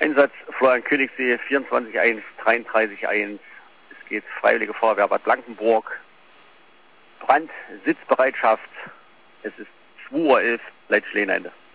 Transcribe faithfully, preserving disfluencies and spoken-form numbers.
Einsatz Florian Königssee, vierundzwanzig eins, dreiunddreißig eins. Es geht Freiwillige Feuerwehr Bad Blankenburg. Brand, Sitzbereitschaft. Es ist zwei Uhr elf, Leitschlägenende.